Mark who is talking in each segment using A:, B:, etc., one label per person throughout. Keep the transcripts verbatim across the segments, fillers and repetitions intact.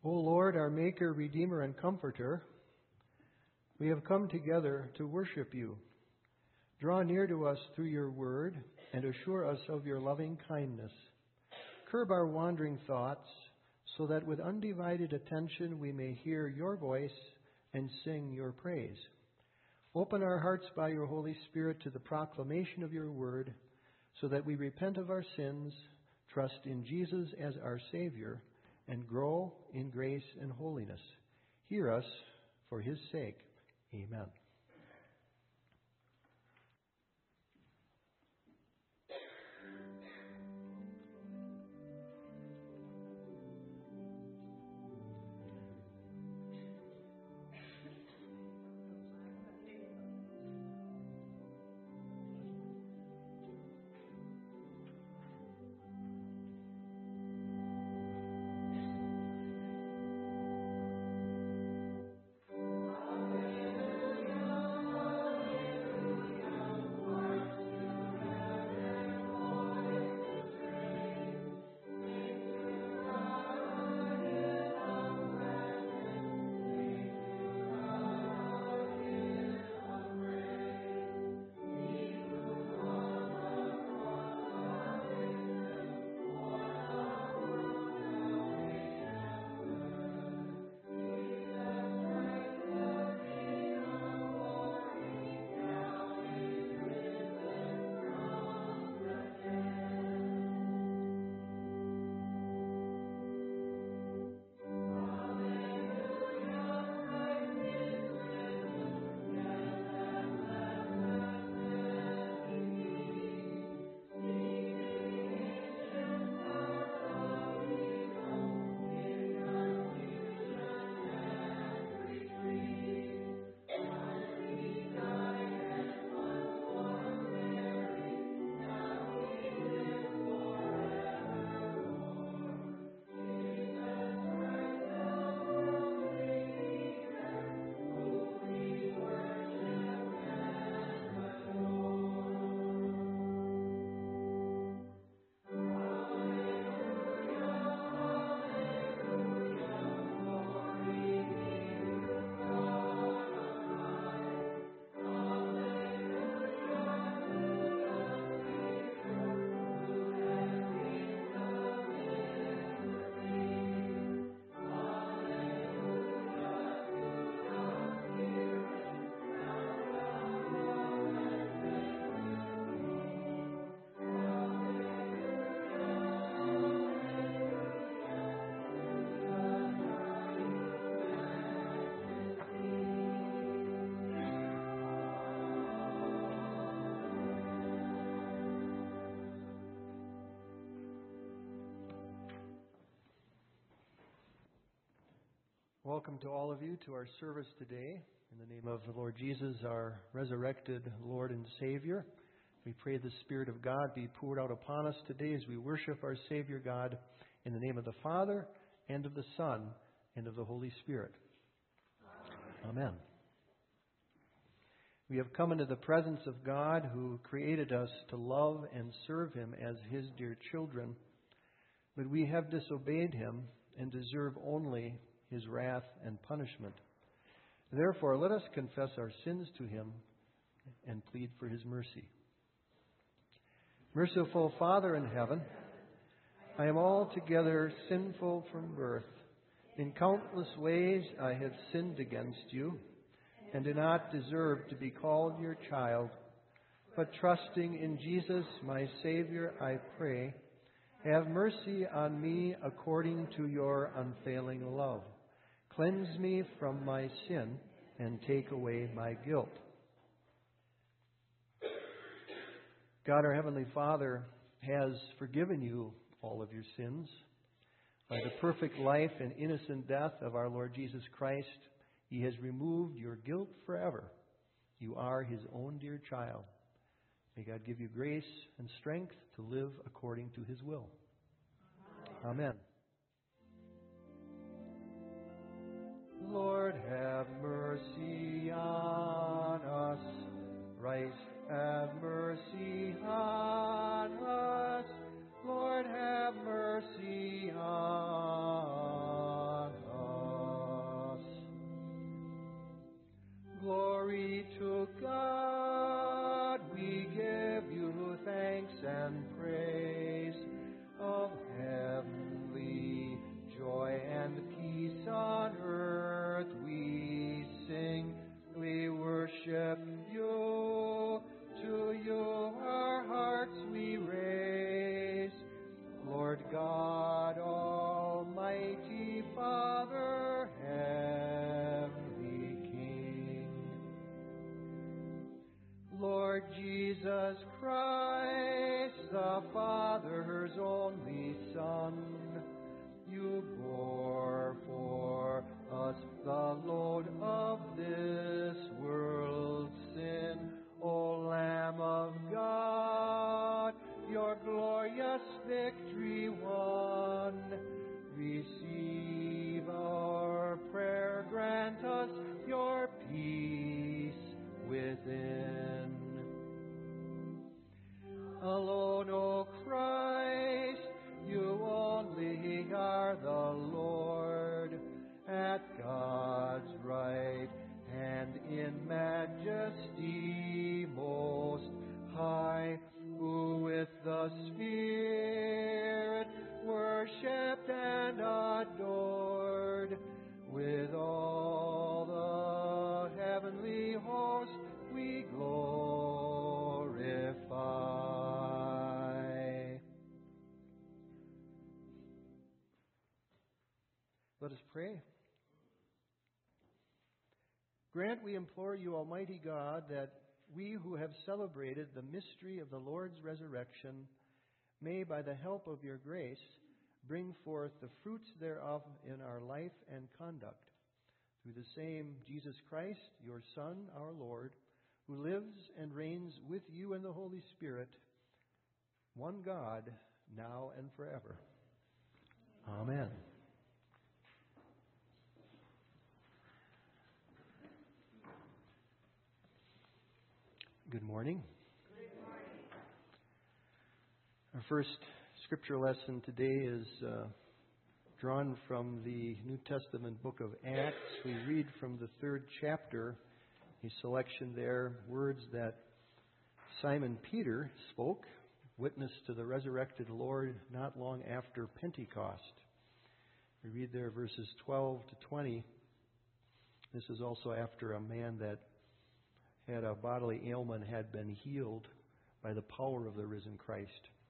A: O Lord, our Maker, Redeemer, and Comforter, we have come together to worship you. Draw near to us through your word and assure us of your loving kindness. Curb our wandering thoughts so that with undivided attention we may hear your voice and sing your praise. Open our hearts by your Holy Spirit to the proclamation of your word so that we repent of our sins, trust in Jesus as our Savior, and grow in grace and holiness. Hear us for his sake. Amen. Welcome to all of you to our service today. In the name of the Lord Jesus, our resurrected Lord and Savior, we pray the Spirit of God be poured out upon us today as we worship our Savior God in the name of the Father, and of the Son, and of the Holy Spirit. Amen. Amen. We have come into the presence of God who created us to love and serve him as his dear children, but we have disobeyed him and deserve only his wrath and punishment. Therefore, let us confess our sins to him and plead for his mercy. Merciful Father in heaven, I am altogether sinful from birth. In countless ways I have sinned against you and do not deserve to be called your child. But trusting in Jesus, my Savior, I pray, have mercy on me according to your unfailing love. Cleanse me from my sin and take away my guilt. God, our Heavenly Father, has forgiven you all of your sins. By the perfect life and innocent death of our Lord Jesus Christ, he has removed your guilt forever. You are his own dear child. May God give you grace and strength to live according to his will. Amen. Lord, have mercy on us. Christ, have mercy on us. Lord, have mercy on only Son. You bore for us the load of this world's sin. O Lamb of God, your glorious victory won. Receive our prayer, grant us your peace within. Alone, O Christ, you only are the Lord, at God's right hand in majesty most high, who with the Spirit worshipped and adored, with all the heavenly host we glorify. Let us pray. Grant, we implore you, Almighty God, that we who have celebrated the mystery of the Lord's resurrection may, by the help of your grace, bring forth the fruits thereof in our life and conduct. Through the same Jesus Christ, your Son, our Lord, who lives and reigns with you in the Holy Spirit, one God, now and forever. Amen. Good morning.
B: Good morning.
A: Our first scripture lesson today is uh, drawn from the New Testament book of Acts. We read from the third chapter, a selection there, words that Simon Peter spoke, witness to the resurrected Lord not long after Pentecost. We read there verses twelve to twenty. This is also after a man that had a bodily ailment had been healed by the power of the risen Christ.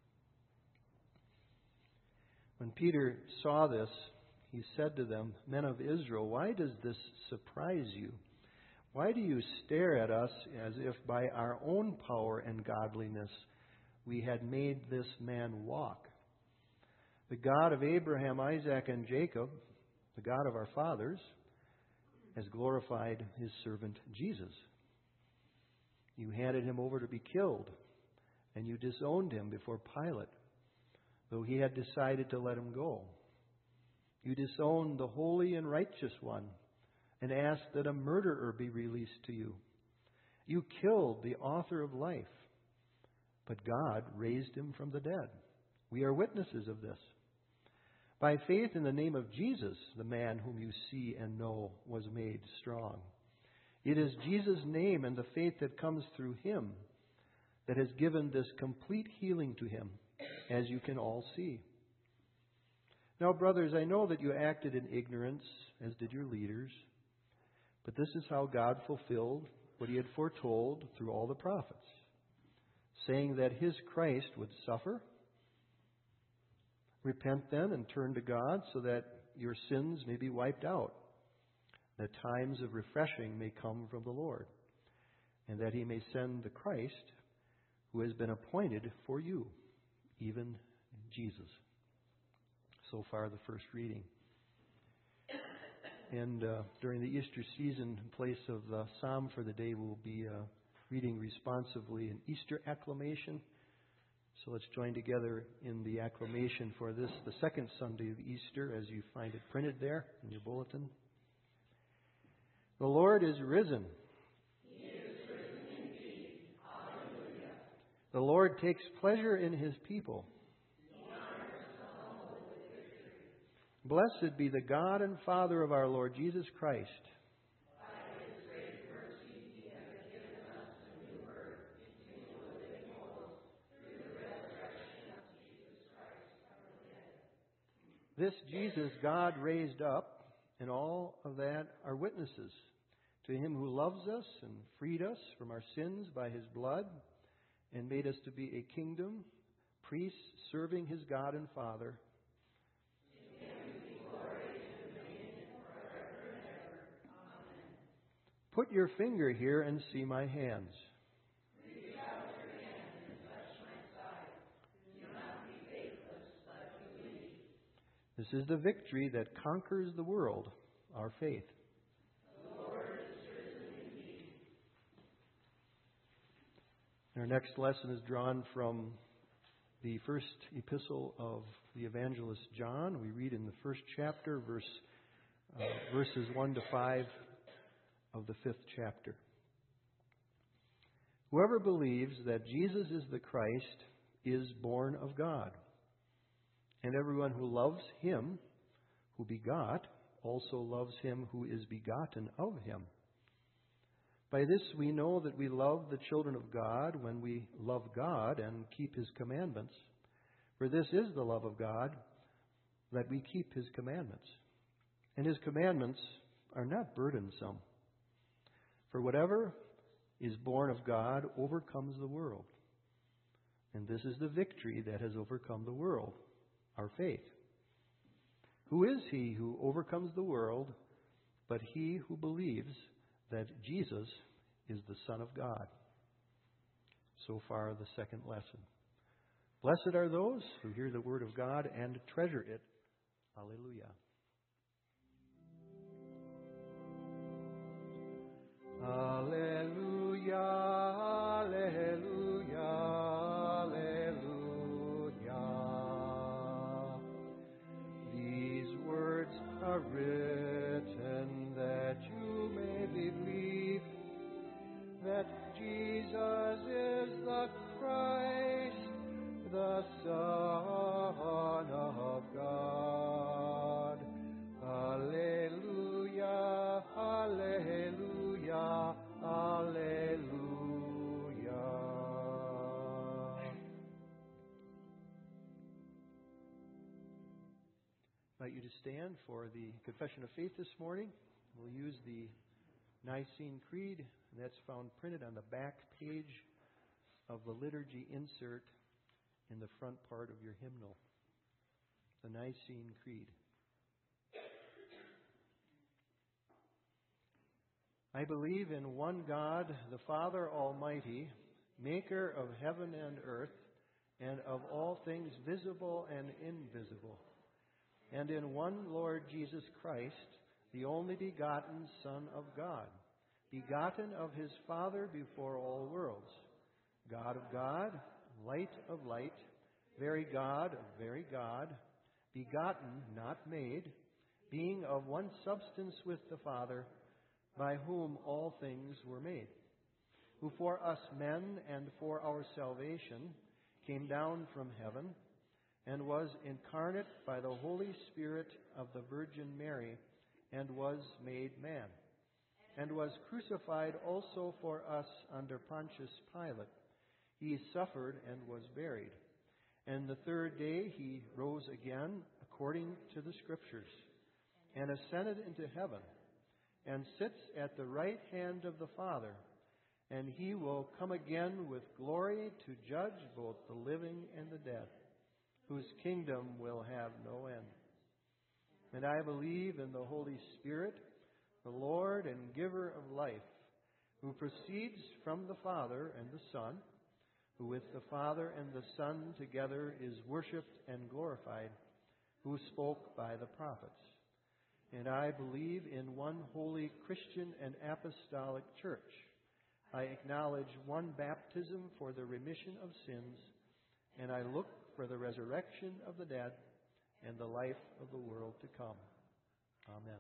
A: When Peter saw this, he said to them, "Men of Israel, why does this surprise you? Why do you stare at us as if by our own power and godliness we had made this man walk? The God of Abraham, Isaac, and Jacob, the God of our fathers, has glorified his servant Jesus. You handed him over to be killed, and you disowned him before Pilate, though he had decided to let him go. You disowned the holy and righteous one and asked that a murderer be released to you. You killed the author of life, but God raised him from the dead. We are witnesses of this. By faith in the name of Jesus, the man whom you see and know was made strong. It is Jesus' name and the faith that comes through him that has given this complete healing to him, as you can all see. Now, brothers, I know that you acted in ignorance, as did your leaders, but this is how God fulfilled what he had foretold through all the prophets, saying that his Christ would suffer. Repent then and turn to God so that your sins may be wiped out, that times of refreshing may come from the Lord, and that he may send the Christ who has been appointed for you, even Jesus." So far, the first reading. And uh, during the Easter season, in place of the psalm for the day, we'll be uh, reading responsively an Easter acclamation. So let's join together in the acclamation for this, the second Sunday of Easter, as you find it printed there in your bulletin. The Lord is risen.
B: He is risen indeed. Hallelujah.
A: The Lord takes pleasure in his people.
B: He honors the humble with victory.
A: Blessed be the God and Father of our Lord Jesus Christ.
B: By his great mercy, he has given us a new birth into the living hope through the resurrection of Jesus Christ from the dead.
A: This Jesus God raised up, and all of that are witnesses to him who loves us and freed us from our sins by his blood and made us to be a kingdom, priests serving his God and Father.
B: To him be glory and dominion forever and ever. Amen.
A: Put your finger here and see my hands.
B: Reach out your hand and touch my side. Do not be faithless, but
A: This is the victory that conquers the world, our faith.
B: The Lord is risen indeed.
A: Our next lesson is drawn from the first epistle of the evangelist John. We read in the first chapter, verse, uh, verses one to five of the fifth chapter. Whoever believes that Jesus is the Christ is born of God. And everyone who loves him who begot also loves him who is begotten of him. By this we know that we love the children of God when we love God and keep his commandments. For this is the love of God, that we keep his commandments. And his commandments are not burdensome. For whatever is born of God overcomes the world. And this is the victory that has overcome the world, our faith. Who is he who overcomes the world but he who believes that Jesus is the Son of God? So far, the second lesson. Blessed are those who hear the word of God and treasure it. Alleluia. Alleluia, alleluia, alleluia. These words are written that you may believe that Jesus is the Christ, the Son of God. Alleluia, alleluia, alleluia. I invite you to stand for the confession of faith this morning. We'll use the Nicene Creed, and that's found printed on the back page of the liturgy insert in the front part of your hymnal. The Nicene Creed. I believe in one God, the Father Almighty, maker of heaven and earth, and of all things visible and invisible, and in one Lord Jesus Christ, the only begotten Son of God, begotten of his Father before all worlds, God of God, light of light, very God of very God, begotten, not made, being of one substance with the Father, by whom all things were made, who for us men and for our salvation came down from heaven, and was incarnate by the Holy Spirit of the Virgin Mary, and was made man, and was crucified also for us under Pontius Pilate. He suffered and was buried. And the third day he rose again according to the Scriptures, and ascended into heaven, and sits at the right hand of the Father. And he will come again with glory to judge both the living and the dead, whose kingdom will have no end. And I believe in the Holy Spirit, the Lord and giver of life, who proceeds from the Father and the Son, who with the Father and the Son together is worshipped and glorified, who spoke by the prophets. And I believe in one holy Christian and apostolic church. I acknowledge one baptism for the remission of sins, and I look for the resurrection of the dead and the life of the world to come. Amen.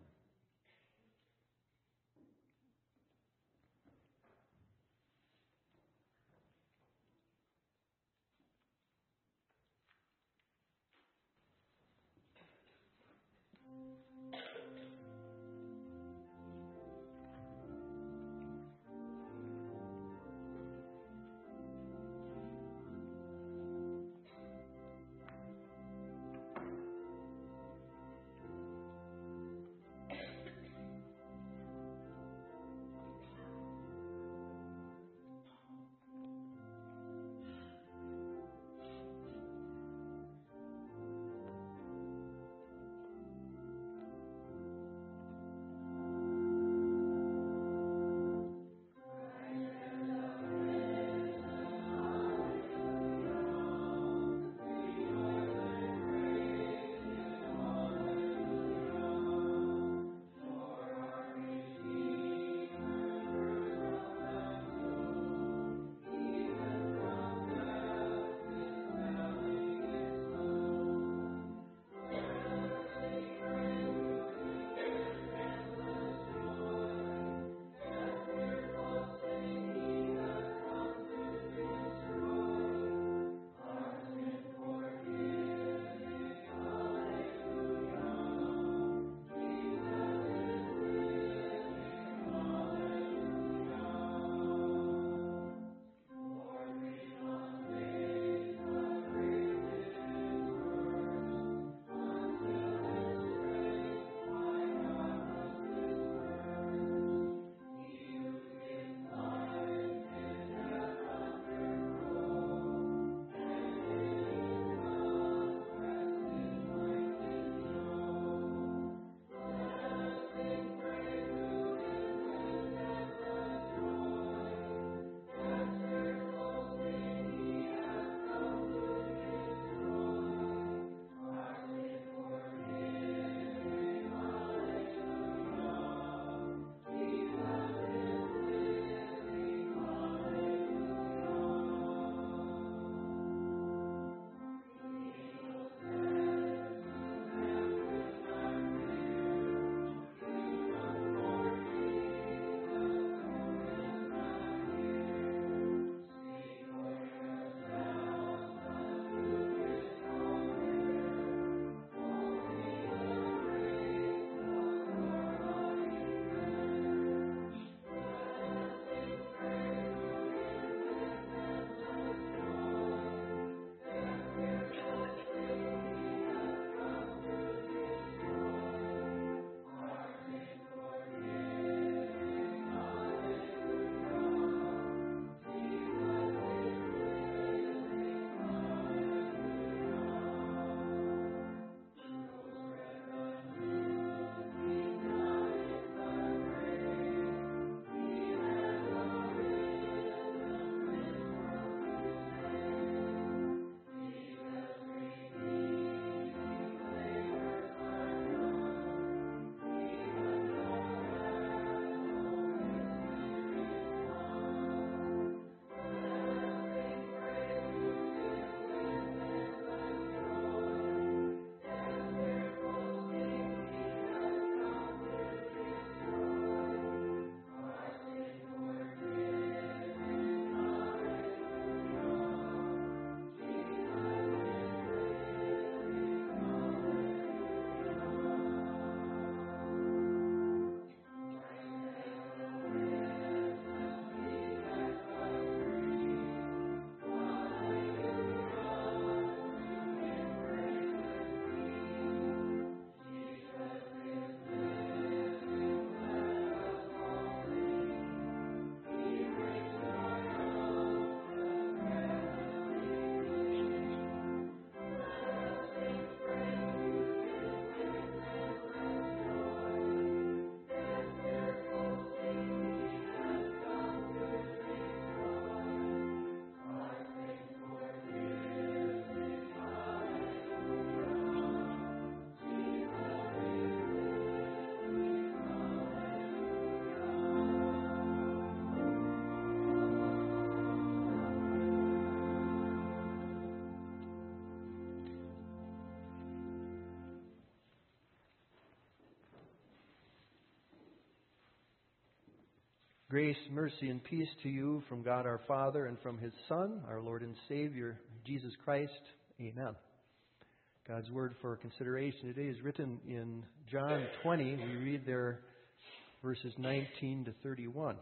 A: Grace, mercy, and peace to you from God our Father and from His Son, our Lord and Savior, Jesus Christ. Amen. God's word for consideration today is written in John twenty. We read there verses nineteen to thirty-one.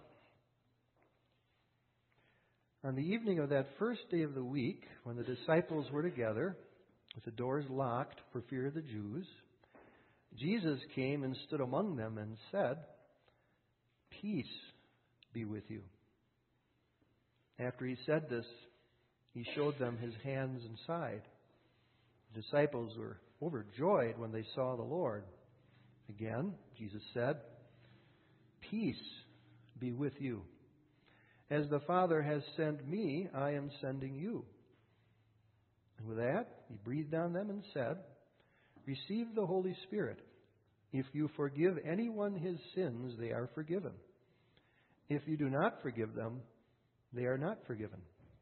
A: On the evening of that first day of the week, when the disciples were together, with the doors locked for fear of the Jews, Jesus came and stood among them and said, "Peace be with you." After he said this, he showed them his hands and side. The disciples were overjoyed when they saw the Lord. Again, Jesus said, "Peace be with you. As the Father has sent me, I am sending you." And with that, he breathed on them and said, "Receive the Holy Spirit. If you forgive anyone his sins, they are forgiven. If you do not forgive them, they are not forgiven."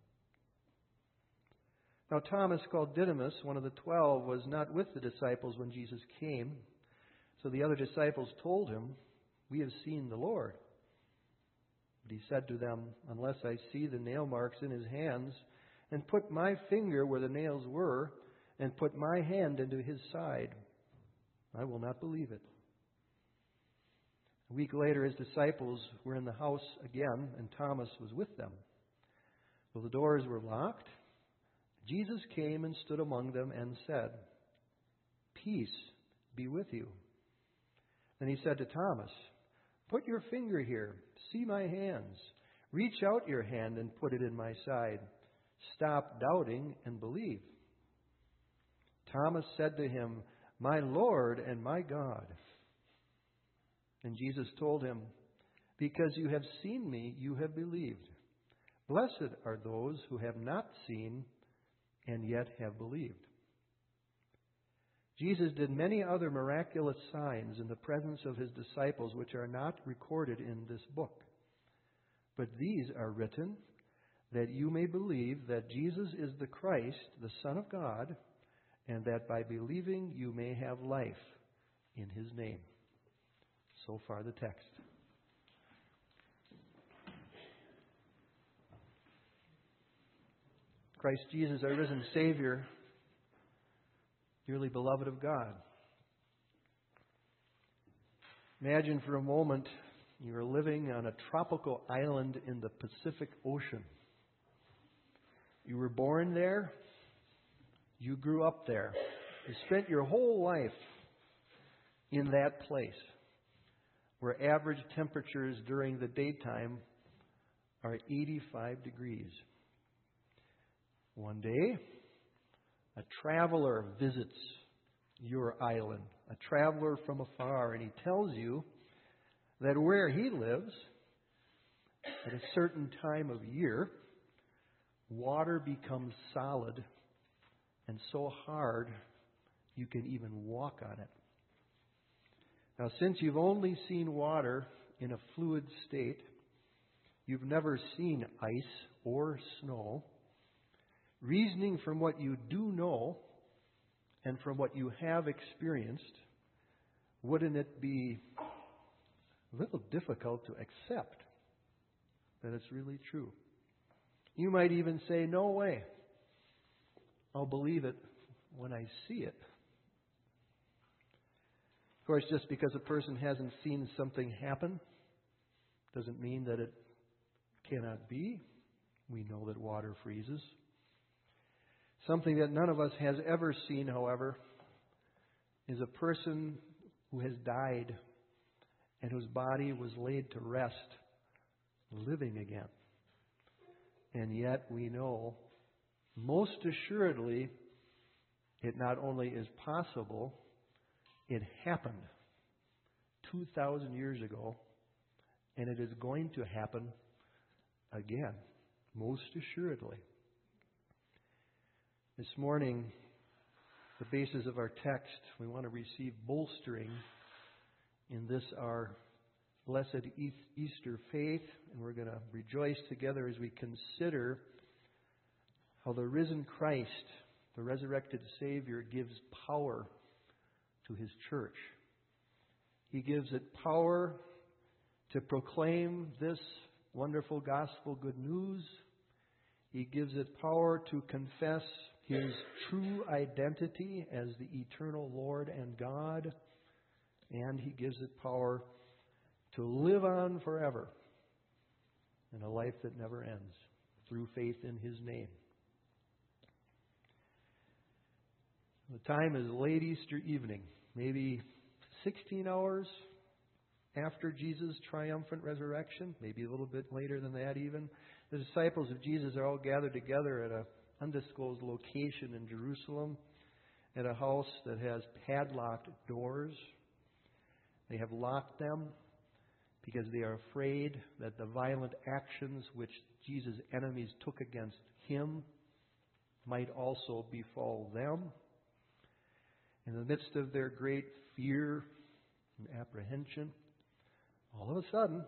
A: Now Thomas, called Didymus, one of the twelve, was not with the disciples when Jesus came. So the other disciples told him, "We have seen the Lord." But he said to them, "Unless I see the nail marks in his hands, and put my finger where the nails were, and put my hand into his side, I will not believe it." A week later, his disciples were in the house again, and Thomas was with them. Though the doors were locked, Jesus came and stood among them and said, "Peace be with you." Then he said to Thomas, "Put your finger here. See my hands. Reach out your hand and put it in my side. Stop doubting and believe." Thomas said to him, "My Lord and my God." And Jesus told him, "Because you have seen me, you have believed. Blessed are those who have not seen and yet have believed." Jesus did many other miraculous signs in the presence of his disciples, which are not recorded in this book. But these are written that you may believe that Jesus is the Christ, the Son of God, and that by believing you may have life in his name. So far the text. Christ Jesus, our risen Savior, dearly beloved of God. Imagine for a moment you are living on a tropical island in the Pacific Ocean. You were born there. You grew up there. You spent your whole life in that place where average temperatures during the daytime are eighty-five degrees. One day, a traveler visits your island, a traveler from afar, and he tells you that where he lives, at a certain time of year, water becomes solid and so hard you can even walk on it. Now, since you've only seen water in a fluid state, you've never seen ice or snow. Reasoning from what you do know and from what you have experienced, wouldn't it be a little difficult to accept that it's really true? You might even say, "No way. I'll believe it when I see it." Of course, just because a person hasn't seen something happen doesn't mean that it cannot be. We know that water freezes. Something that none of us has ever seen, however, is a person who has died and whose body was laid to rest, living again. And yet we know, most assuredly, it not only is possible, it happened two thousand years ago, and it is going to happen again, most assuredly. This morning, the basis of our text, we want to receive bolstering in this, our blessed Easter faith, and we're going to rejoice together as we consider how the risen Christ, the resurrected Savior, gives power to his church. He gives it power to proclaim this wonderful gospel good news. He gives it power to confess His true identity as the eternal Lord and God. And He gives it power to live on forever in a life that never ends through faith in His name. The time is late Easter evening, maybe sixteen hours after Jesus' triumphant resurrection, maybe a little bit later than that even. The disciples of Jesus are all gathered together at an undisclosed location in Jerusalem, at a house that has padlocked doors. They have locked them because they are afraid that the violent actions which Jesus' enemies took against Him might also befall them. In the midst of their great fear and apprehension, all of a sudden,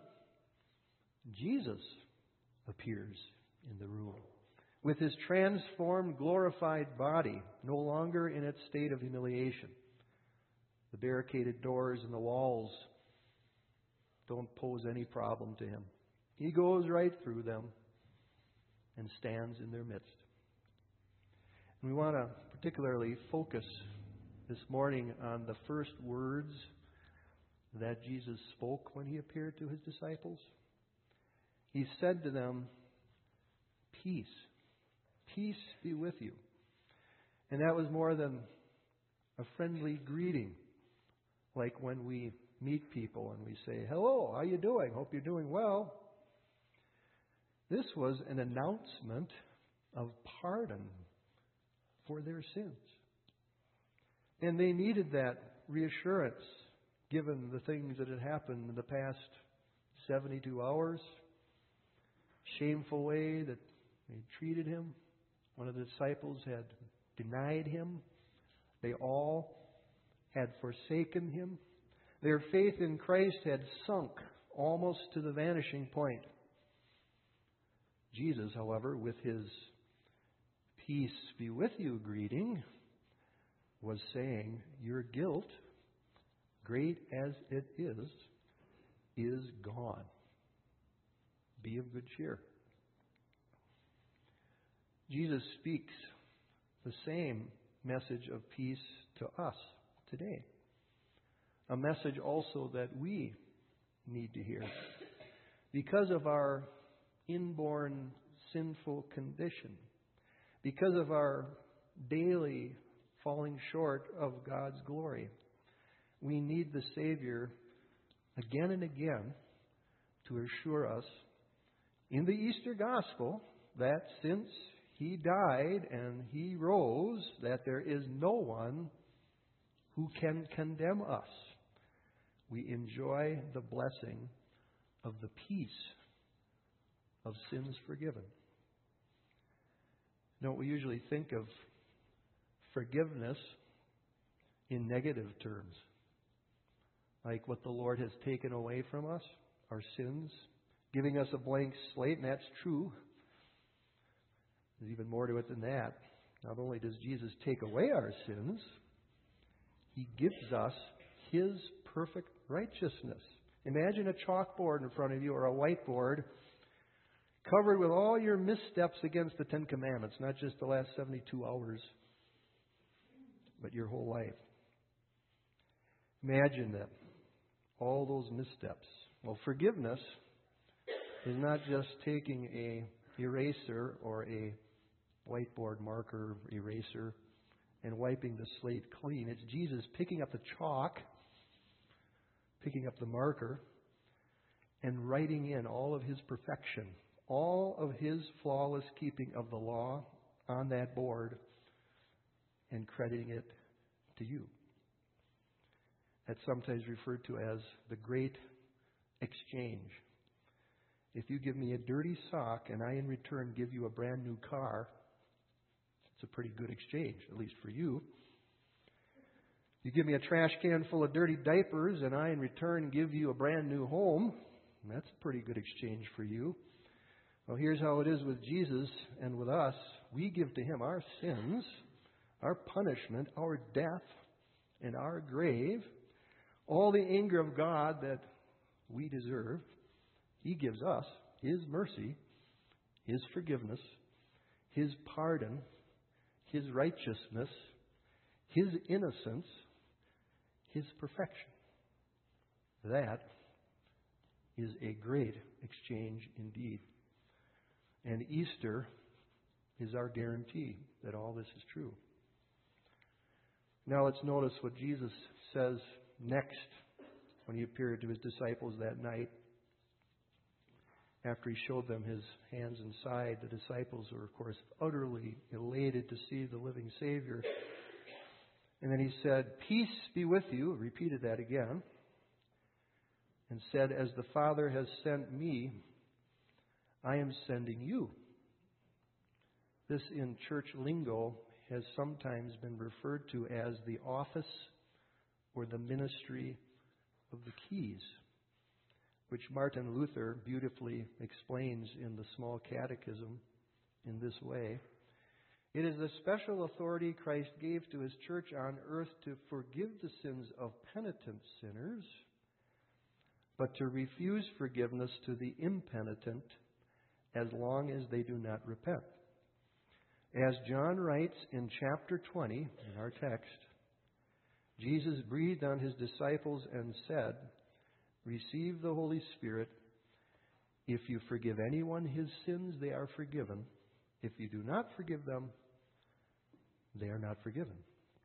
A: Jesus appears in the room with His transformed, glorified body, no longer in its state of humiliation. The barricaded doors and the walls don't pose any problem to Him. He goes right through them and stands in their midst. And we want to particularly focus this morning on the first words that Jesus spoke when He appeared to His disciples. He said to them, "Peace, peace be with you." And that was more than a friendly greeting, like when we meet people and we say, "Hello, how you doing? Hope you're doing well." This was an announcement of pardon for their sins. And they needed that reassurance, given the things that had happened in the past seventy-two hours. Shameful way that they treated Him. One of the disciples had denied Him. They all had forsaken Him. Their faith in Christ had sunk almost to the vanishing point. Jesus, however, with His "Peace be with you" greeting, was saying, your guilt, great as it is, is gone. Be of good cheer. Jesus speaks the same message of peace to us today. A message also that we need to hear. Because of our inborn sinful condition, because of our daily falling short of God's glory, we need the Savior again and again to assure us in the Easter Gospel that since He died and He rose, that there is no one who can condemn us. We enjoy the blessing of the peace of sins forgiven. You know, we usually think of forgiveness in negative terms, like what the Lord has taken away from us, our sins, giving us a blank slate, and that's true. There's even more to it than that. Not only does Jesus take away our sins, He gives us His perfect righteousness. Imagine a chalkboard in front of you, or a whiteboard, covered with all your missteps against the Ten Commandments, not just the last seventy-two hours, but your whole life. Imagine that. All those missteps. Well, forgiveness is not just taking a eraser or a whiteboard marker eraser and wiping the slate clean. It's Jesus picking up the chalk, picking up the marker, and writing in all of His perfection, all of His flawless keeping of the law on that board, and crediting it to you. That's sometimes referred to as the great exchange. If you give me a dirty sock and I in return give you a brand new car, it's a pretty good exchange, at least for you. You give me a trash can full of dirty diapers and I in return give you a brand new home, that's a pretty good exchange for you. Well, here's how it is with Jesus and with us. We give to Him our sins, our punishment, our death, and our grave, all the anger of God that we deserve. He gives us His mercy, His forgiveness, His pardon, His righteousness, His innocence, His perfection. That is a great exchange indeed. And Easter is our guarantee that all this is true. Now let's notice what Jesus says next when He appeared to His disciples that night. After He showed them His hands and side, the disciples were, of course, utterly elated to see the living Savior. And then He said, "Peace be with you," repeated that again, and said, "As the Father has sent me, I am sending you." This in church lingo has sometimes been referred to as the office or the ministry of the keys, which Martin Luther beautifully explains in the Small Catechism in this way. It is the special authority Christ gave to His church on earth to forgive the sins of penitent sinners, but to refuse forgiveness to the impenitent as long as they do not repent. As John writes in chapter twenty in our text, Jesus breathed on His disciples and said, "Receive the Holy Spirit. If you forgive anyone his sins, they are forgiven. If you do not forgive them, they are not forgiven."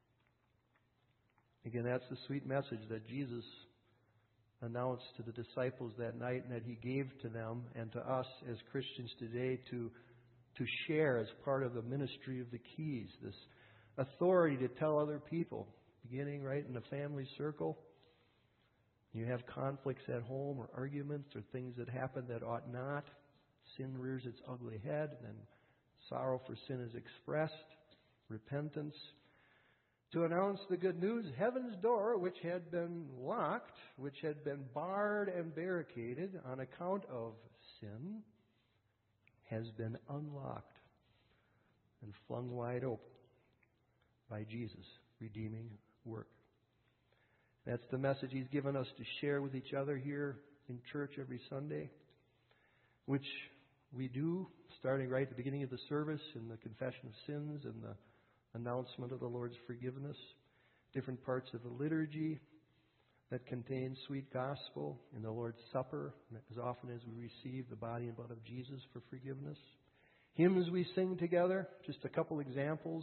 A: Again, that's the sweet message that Jesus announced to the disciples that night and that He gave to them and to us as Christians today to, to share as part of the ministry of the keys, this authority to tell other people, beginning right in the family circle. You have conflicts at home or arguments or things that happen that ought not. Sin rears its ugly head, and then sorrow for sin is expressed, repentance. To announce the good news, heaven's door, which had been locked, which had been barred and barricaded on account of sin, has been unlocked and flung wide open by Jesus' redeeming work. That's the message He's given us to share with each other here in church every Sunday, which we do starting right at the beginning of the service in the confession of sins and the announcement of the Lord's forgiveness, different parts of the liturgy that contain sweet gospel, in the Lord's Supper, as often as we receive the body and blood of Jesus for forgiveness. Hymns we sing together, just a couple examples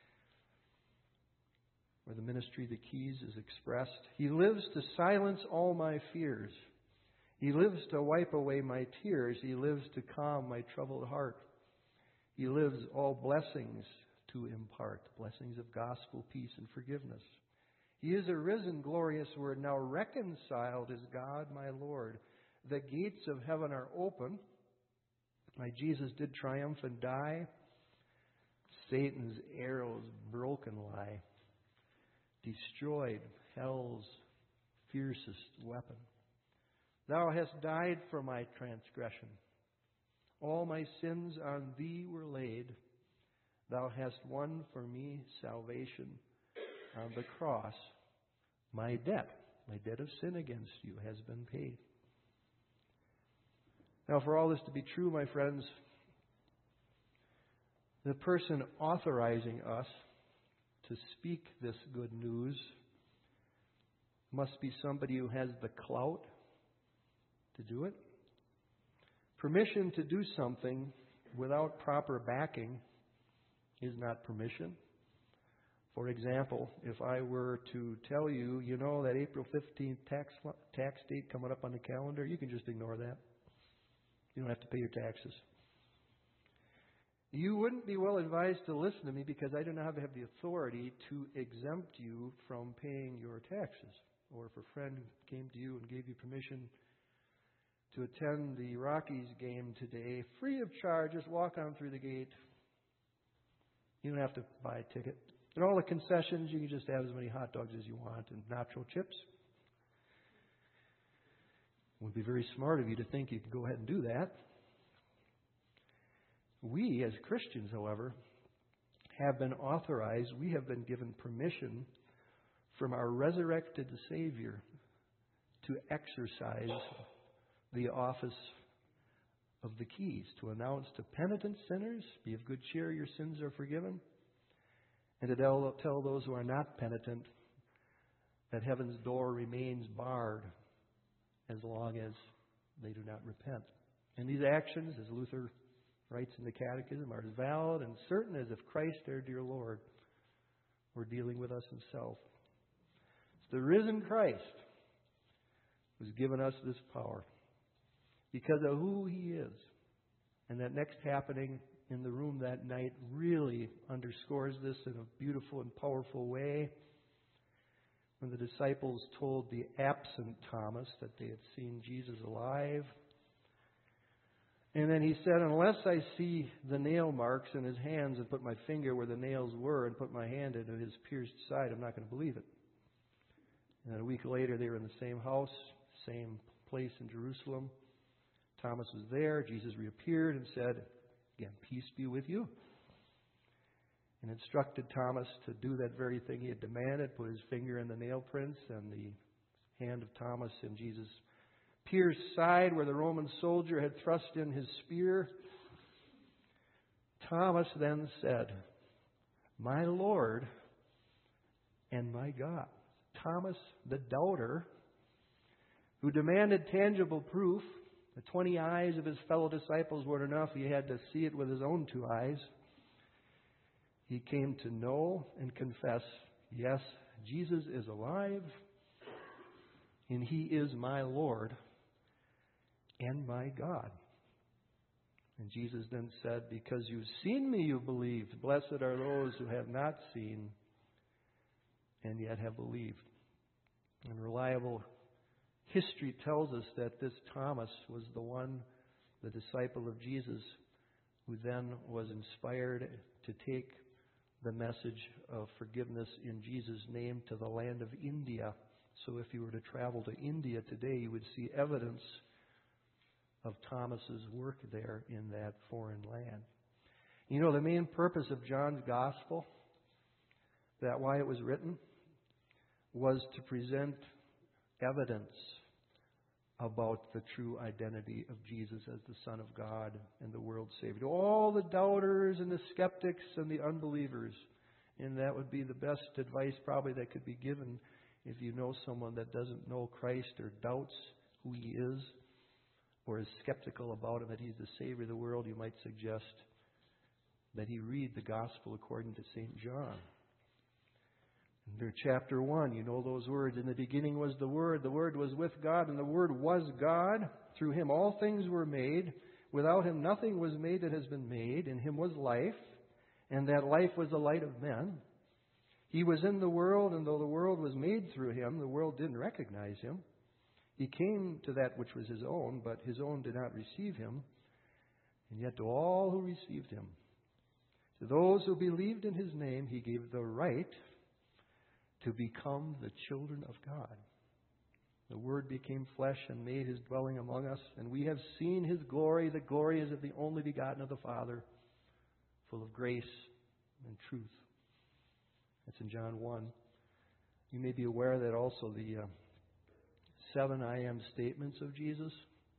A: where the ministry of the keys is expressed. He lives to silence all my fears. He lives to wipe away my tears. He lives to calm my troubled heart. He lives all blessings to impart, blessings of gospel, peace, and forgiveness. He is a risen, glorious Word, now reconciled as God, my Lord. The gates of heaven are open. My Jesus did triumph and die. Satan's arrows broken lie. Destroyed hell's fiercest weapon. Thou hast died for my transgression. All my sins on Thee were laid. Thou hast won for me salvation. On the cross, my debt, my debt of sin against You has been paid. Now, for all this to be true, my friends, the person authorizing us to speak this good news must be somebody who has the clout to do it. Permission to do something without proper backing is not permission. For example, if I were to tell you, you know, that April fifteenth tax tax date coming up on the calendar, you can just ignore that. You don't have to pay your taxes. You wouldn't be well advised to listen to me because I do not have the authority to exempt you from paying your taxes. Or if a friend came to you and gave you permission to attend the Rockies game today, free of charge, just walk on through the gate. You don't have to buy a ticket. And all the concessions, you can just have as many hot dogs as you want and nacho chips. It would be very smart of you to think you could go ahead and do that. We, as Christians, however, have been authorized, we have been given permission from our resurrected Savior to exercise the office of the keys, to announce to penitent sinners, be of good cheer, your sins are forgiven, and to tell, tell those who are not penitent that heaven's door remains barred as long as they do not repent. And these actions, as Luther writes in the Catechism, are as valid and certain as if Christ, our dear Lord, were dealing with us himself. It's the risen Christ who's given us this power because of who he is. And that next happening in the room that night really underscores this in a beautiful and powerful way. When the disciples told the absent Thomas that they had seen Jesus alive. And then he said, unless I see the nail marks in his hands and put my finger where the nails were and put my hand into his pierced side, I'm not going to believe it. And a week later, they were in the same house, same place in Jerusalem. Thomas was there. Jesus reappeared and said, again, peace be with you. And instructed Thomas to do that very thing he had demanded, put his finger in the nail prints and the hand of Thomas in Jesus' pierced side where the Roman soldier had thrust in his spear. Thomas then said, my Lord and my God. Thomas, the doubter, who demanded tangible proof. The twenty eyes of his fellow disciples weren't enough. He had to see it with his own two eyes. He came to know and confess, yes, Jesus is alive, and he is my Lord and my God. And Jesus then said, because you've seen me, you believed. Blessed are those who have not seen and yet have believed. And reliable history tells us that this Thomas was the one, the disciple of Jesus, who then was inspired to take the message of forgiveness in Jesus' name to the land of India. So if you were to travel to India today, you would see evidence of Thomas's work there in that foreign land. You know, the main purpose of John's Gospel, that why it was written, was to present evidence about the true identity of Jesus as the Son of God and the world's Savior. To all the doubters and the skeptics and the unbelievers, and that would be the best advice probably that could be given if you know someone that doesn't know Christ or doubts who he is or is skeptical about him, that he's the Savior of the world. You might suggest that he read the Gospel according to Saint John. Under chapter one, you know those words. In the beginning was the Word. The Word was with God, and the Word was God. Through him all things were made. Without him nothing was made that has been made. In him was life, and that life was the light of men. He was in the world, and though the world was made through him, the world didn't recognize him. He came to that which was his own, but his own did not receive him. And yet to all who received him, to those who believed in his name, he gave the right to become the children of God. The Word became flesh and made his dwelling among us, and we have seen his glory. The glory is of the only begotten of the Father, full of grace and truth. That's in John one. You may be aware that also the uh, seven I am statements of Jesus.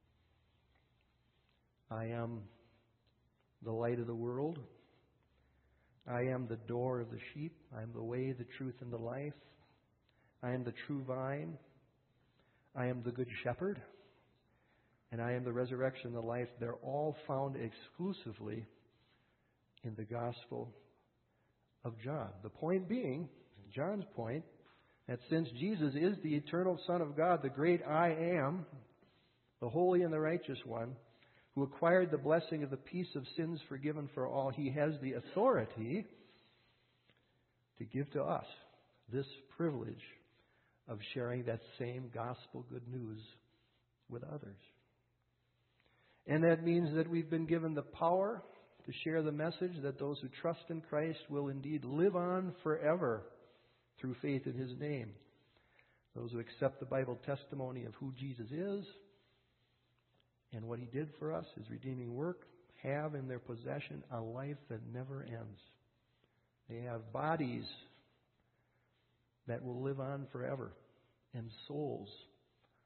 A: I am the light of the world. I am the door of the sheep. I am the way, the truth, and the life. I am the true vine. I am the good shepherd. And I am the resurrection and the life. They're all found exclusively in the Gospel of John. The point being, John's point, that since Jesus is the eternal Son of God, the great I am, the holy and the righteous one, who acquired the blessing of the peace of sins forgiven for all, he has the authority to give to us this privilege of sharing that same gospel good news with others. And that means that we've been given the power to share the message that those who trust in Christ will indeed live on forever through faith in his name. Those who accept the Bible testimony of who Jesus is and what he did for us, his redeeming work, have in their possession a life that never ends. They have bodies that will live on forever and souls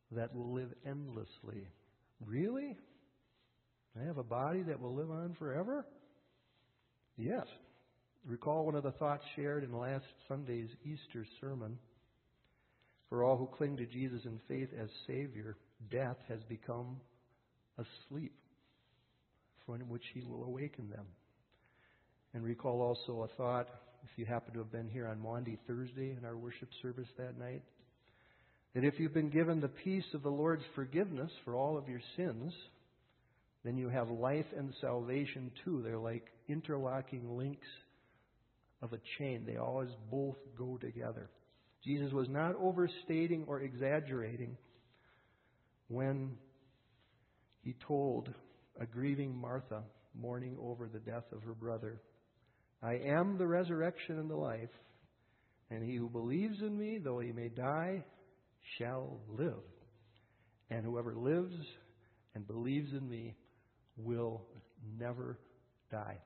A: that will live endlessly. Really? I have a body that will live on forever? Yes. Recall one of the thoughts shared in last Sunday's Easter sermon. For all who cling to Jesus in faith as Savior, death has become a sleep from which He will awaken them. And recall also a thought, if you happen to have been here on Maundy Thursday in our worship service that night, that if you've been given the peace of the Lord's forgiveness for all of your sins, then you have life and salvation too. They're like interlocking links of a chain. They always both go together. Jesus was not overstating or exaggerating when He told a grieving Martha, mourning over the death of her brother, I am the resurrection and the life, and he who believes in me, though he may die, shall live. And whoever lives and believes in me will never die.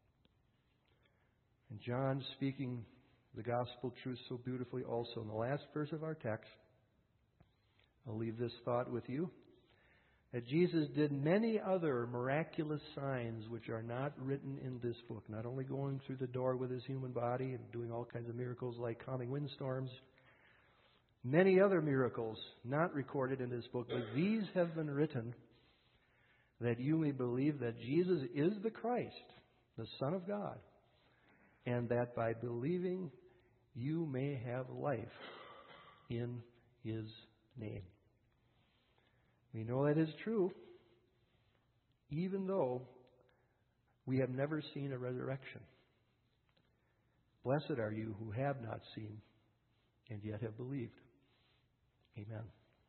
A: And John, speaking the gospel truth so beautifully also in the last verse of our text, I'll leave this thought with you, that Jesus did many other miraculous signs which are not written in this book. Not only going through the door with His human body and doing all kinds of miracles like calming windstorms, many other miracles not recorded in this book, but these have been written that you may believe that Jesus is the Christ, the Son of God, and that by believing you may have life in His name. We know that is true, even though we have never seen a resurrection. Blessed are you who have not seen and yet have believed. Amen.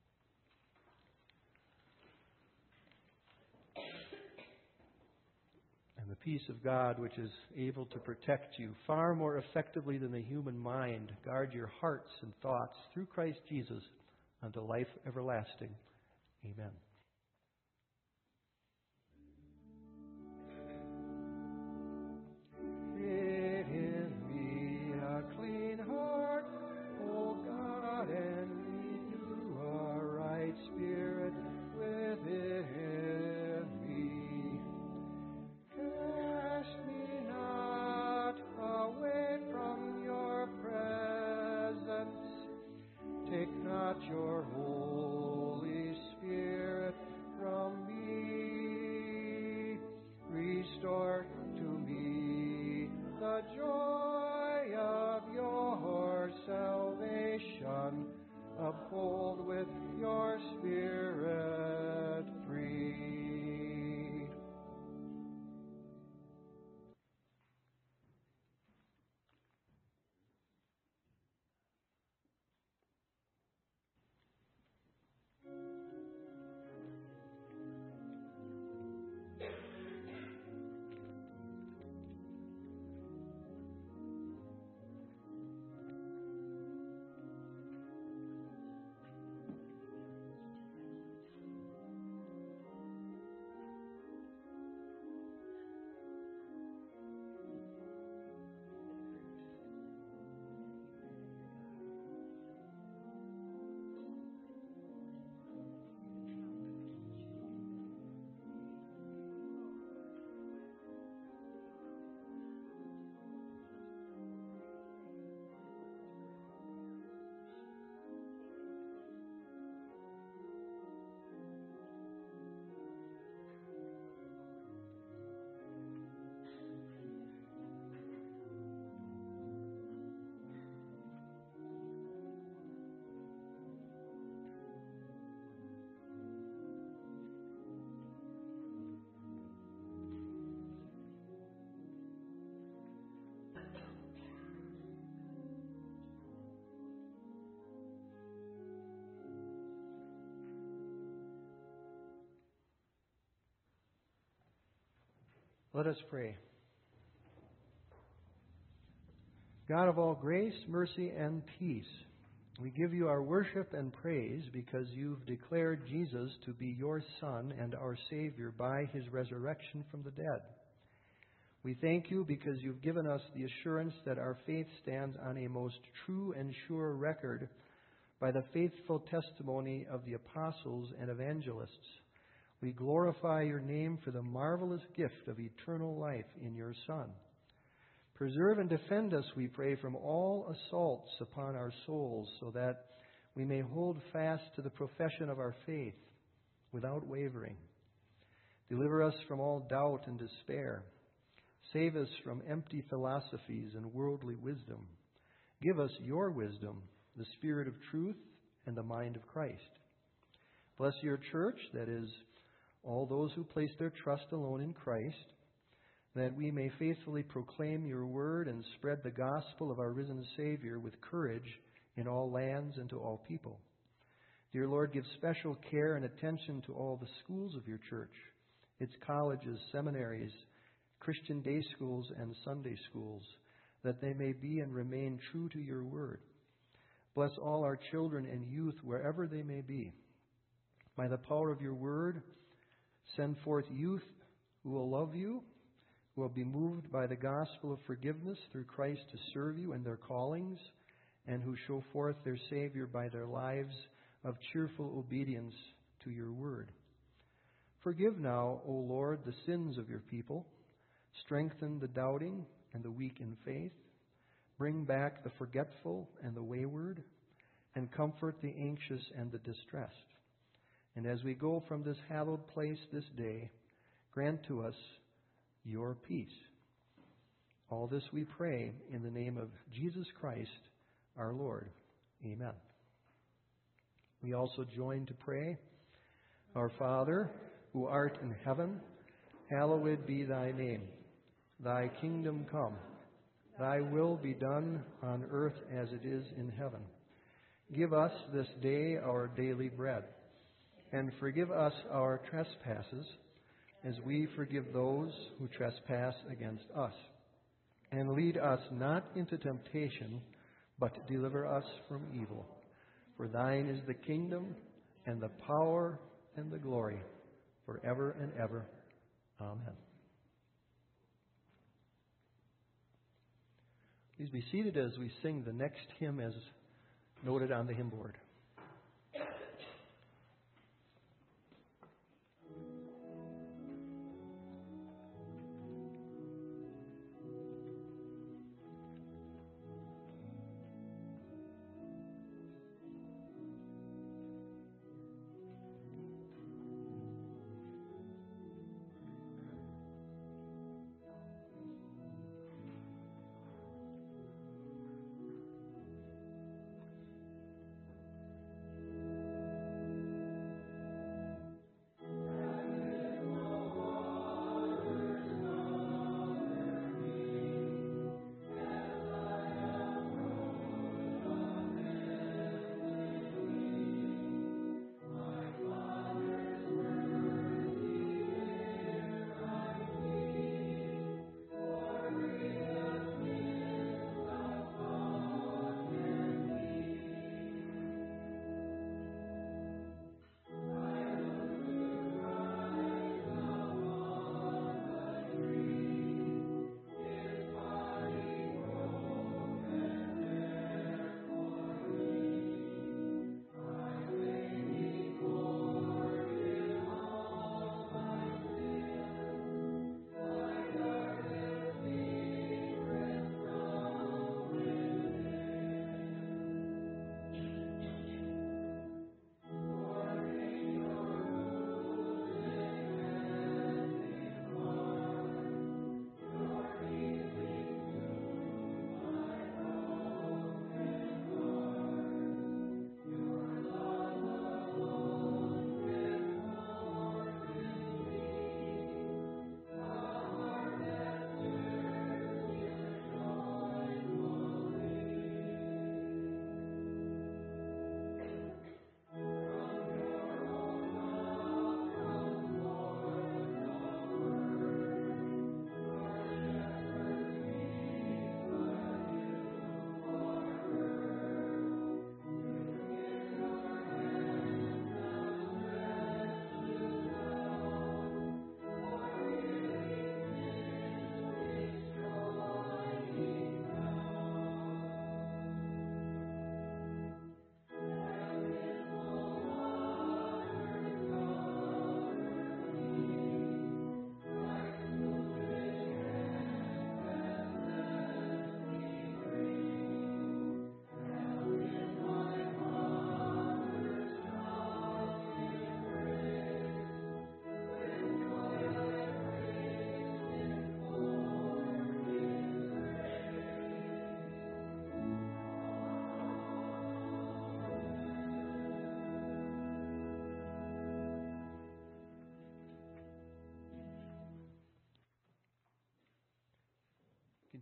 A: And the peace of God, which is able to protect you far more effectively than the human mind, guard your hearts and thoughts through Christ Jesus unto life everlasting. Amen. Create in me a clean heart, O God, and renew a right spirit within me. Cast me not away from your presence. Take not your Holy Spirit from me. Restore to me the joy of your salvation. Uphold with your Spirit free. Let us pray. God of all grace, mercy, and peace, we give you our worship and praise because you've declared Jesus to be your Son and our Savior by His resurrection from the dead. We thank you because you've given us the assurance that our faith stands on a most true and sure record by the faithful testimony of the apostles and evangelists. We glorify your name for the marvelous gift of eternal life in your Son. Preserve and defend us, we pray, from all assaults upon our souls, so that we may hold fast to the profession of our faith without wavering. Deliver us from all doubt and despair. Save us from empty philosophies and worldly wisdom. Give us your wisdom, the spirit of truth, and the mind of Christ. Bless your church, that is, all those who place their trust alone in Christ, that we may faithfully proclaim your word and spread the gospel of our risen Savior with courage in all lands and to all people. Dear Lord, give special care and attention to all the schools of your church, its colleges, seminaries, Christian day schools, and Sunday schools, that they may be and remain true to your word. Bless all our children and youth wherever they may be. By the power of your word, send forth youth who will love you, who will be moved by the gospel of forgiveness through Christ to serve you in their callings, and who show forth their Savior by their lives of cheerful obedience to your word. Forgive now, O Lord, the sins of your people. Strengthen the doubting and the weak in faith. Bring back the forgetful and the wayward, and comfort the anxious and the distressed. And as we go from this hallowed place this day, grant to us your peace. All this we pray in the name of Jesus Christ, our Lord. Amen. We also join to pray. Our Father, who art in heaven, hallowed be thy name. Thy kingdom come. Thy will be done on earth as it is in heaven. Give us this day our daily bread, and forgive us our trespasses, as we forgive those who trespass against us. And lead us not into temptation, but deliver us from evil. For thine is the kingdom, and the power, and the glory, forever and ever. Amen. Please be seated as we sing the next hymn as noted on the hymn board.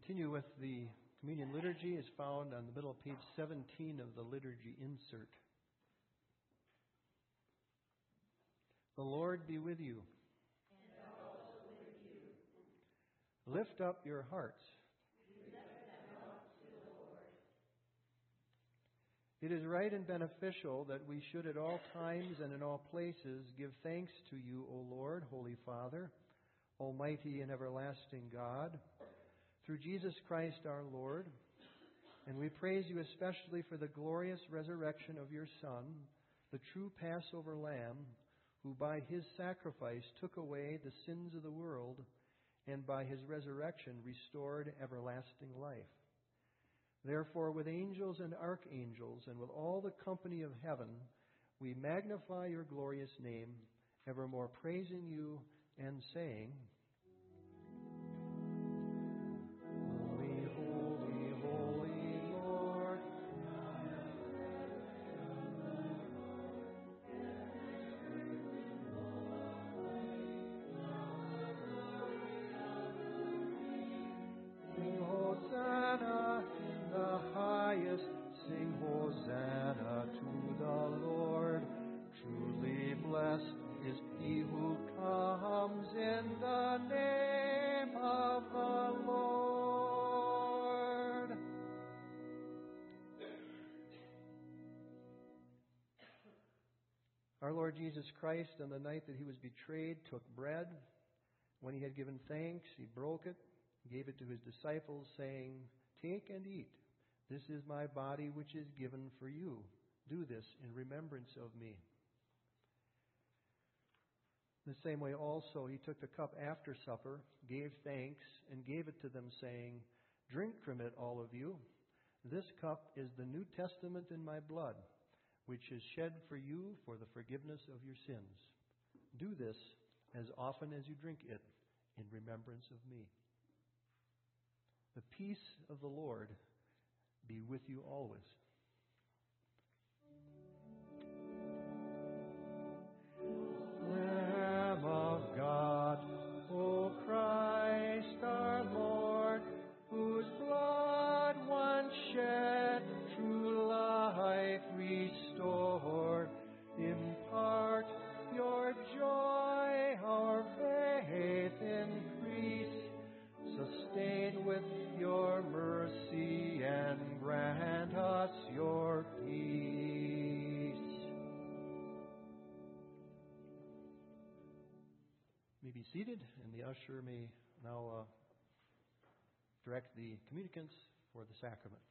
A: continue with the communion liturgy is found on the middle of page seventeen of the liturgy insert. The Lord be with you.
B: And also with you.
A: Lift up your hearts.
B: We lift them up to the Lord.
A: It is right and beneficial that we should at all times and in all places give thanks to you, O Lord, Holy Father, Almighty and everlasting God, through Jesus Christ our Lord. And we praise you especially for the glorious resurrection of your Son, the true Passover Lamb, who by his sacrifice took away the sins of the world, and by his resurrection restored everlasting life. Therefore, with angels and archangels, and with all the company of heaven, we magnify your glorious name, evermore praising you and saying, Holy, holy, holy Lord, Hosanna in the highest, sing Hosanna to the Lord. Truly blessed is he who comes in the name of the Lord. Our Lord Jesus Christ, on the night that he was betrayed, took bread. When he had given thanks, he broke it, gave it to his disciples, saying, Take and eat. This is my body which is given for you. Do this in remembrance of me. In the same way also he took the cup after supper, gave thanks, and gave it to them, saying, Drink from it, all of you. This cup is the New Testament in my blood, which is shed for you for the forgiveness of your sins. Do this as often as you drink it in remembrance of me. The peace of the Lord be with you always. Lamb of God, O Christ our Lord, whose blood once shed true life restored, impart your joy, our faith increase, sustain with your mercy and grant us your peace. You may be seated, and the usher may now uh, direct the communicants for the sacrament.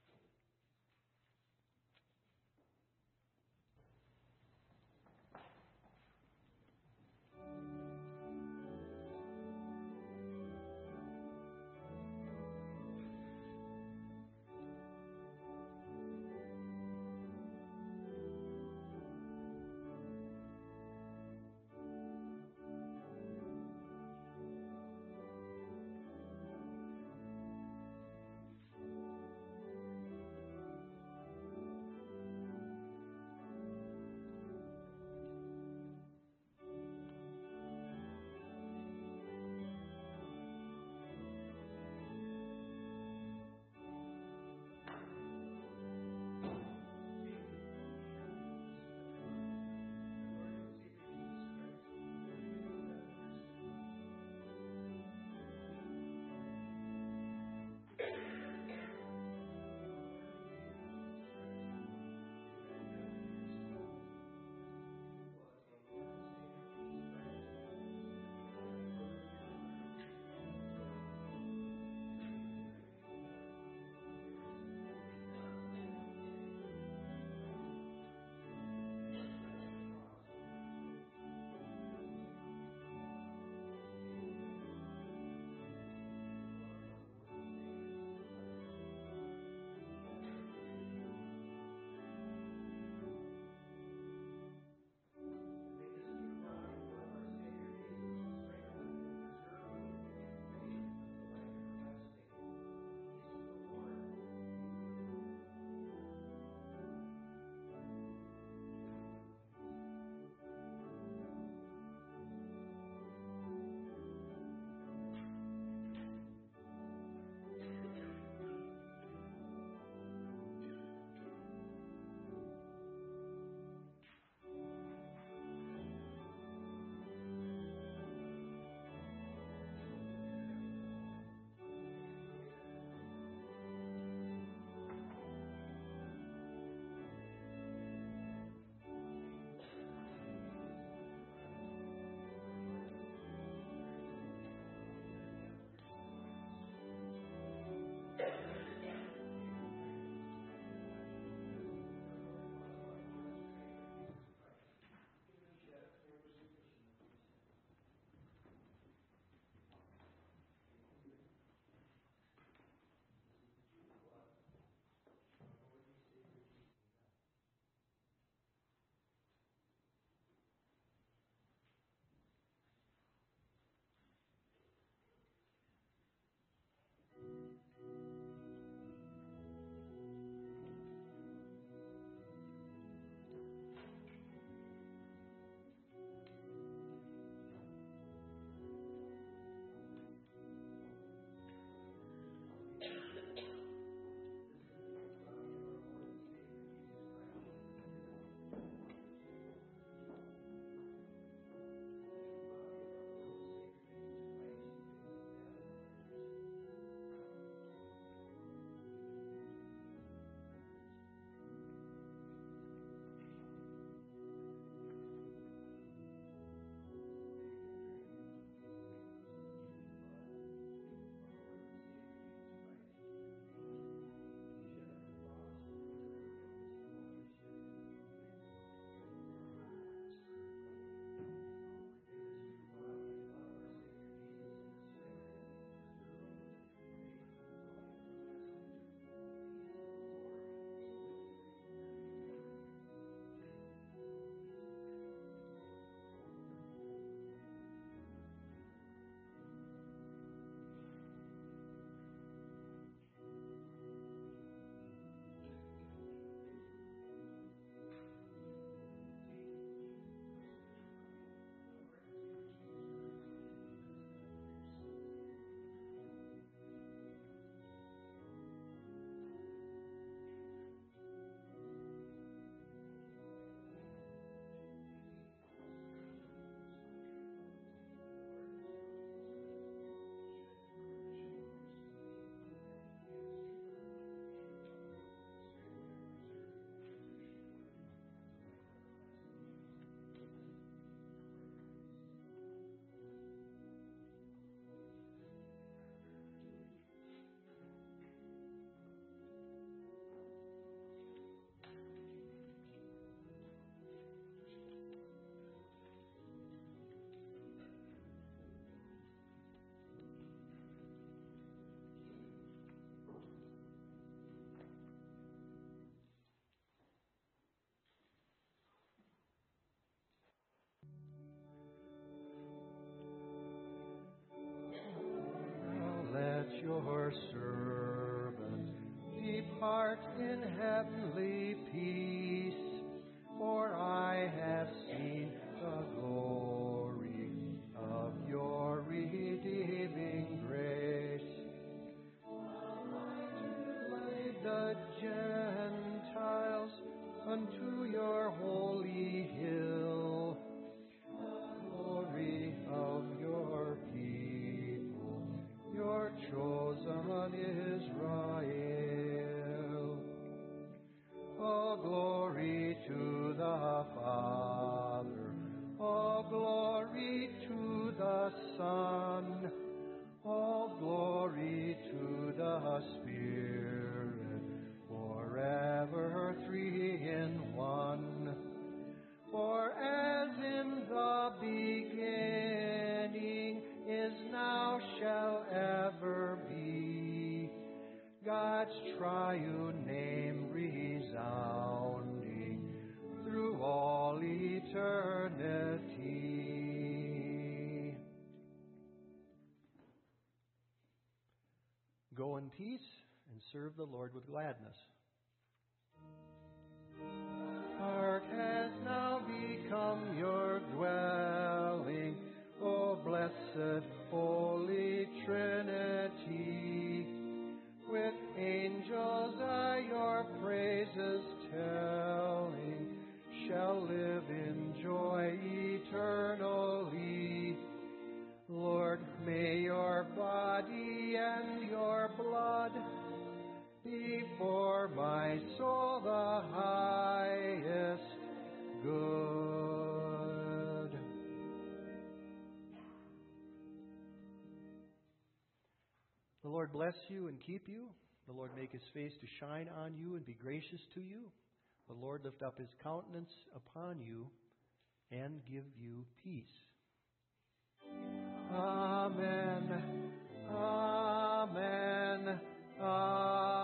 A: heavenly peace, for I have seen the glory of your redeeming grace. Lead the Gentiles unto your holy hill, glory of your people, your chosen Israel. All glory to the Father, all glory to the Son, all glory to the Spirit, forever three in one. For as in the beginning, is now, shall ever be, God's triune name resounding through all eternity. Go in peace and serve the Lord with gladness. Ark has now become your dwelling, O blessed Holy Trinity. With angels I your praises telling, shall live in joy eternally. Lord, may your body and your blood be for my soul the highest good. The Lord bless you and keep you. The Lord make his face to shine on you and be gracious to you. The Lord lift up his countenance upon you and give you peace. Amen. Amen. Amen.